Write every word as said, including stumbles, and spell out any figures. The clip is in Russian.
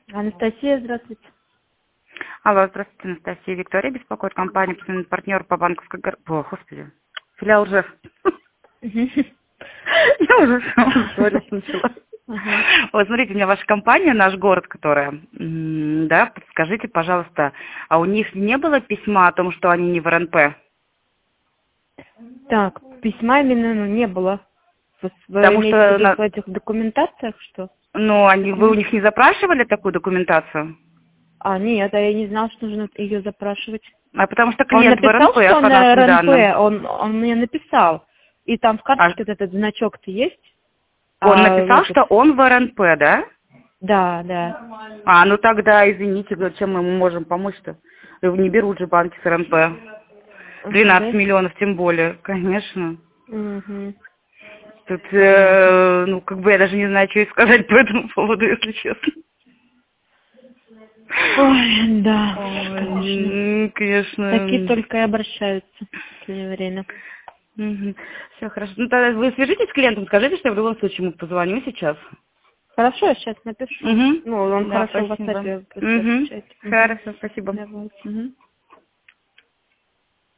Анастасия, здравствуйте. Алло, здравствуйте, Анастасия. Виктория беспокоит компания, партнер по банковской... гар- О, господи. Филиал ЖЭФ. Я уже говорить начала. Вот, смотрите, у меня ваша компания, наш город, которая, да, подскажите, пожалуйста, а у них не было письма о том, что они не в эр эн пэ? Так, письма именно ну, не было. Вы Потому имеете что в виду на- в этих документациях, что? Ну, они, вы у них не запрашивали такую документацию? А, нет, а я не знала, что нужно ее запрашивать. А потому что Он клиент в написал, эр эн пэ, что он по на нашим эр эн пэ, данным. он, он мне написал. И там в А карточке вот этот значок-то есть? он А, написал, этот- что он в эр эн пэ, да? Да, да. А, ну тогда, извините, чем мы ему можем помочь-то? Не берут же банки с эр эн пэ. двенадцать Ага, миллионов тем более, конечно. да? Мгм. Тут, э, ну, как бы я даже не знаю, что и сказать по этому поводу, если честно. Ой, да, Ой, конечно. м, конечно. Такие только и обращаются в последнее время. Все хорошо. Ну, тогда вы свяжитесь с клиентом, скажите, что я в любом случае ему позвоню сейчас. Хорошо, я сейчас напишу. Угу. Ну, он Да, хорошо в спасибо. WhatsApp просто Угу. отвечает. Хорошо, спасибо. Давайте. Угу.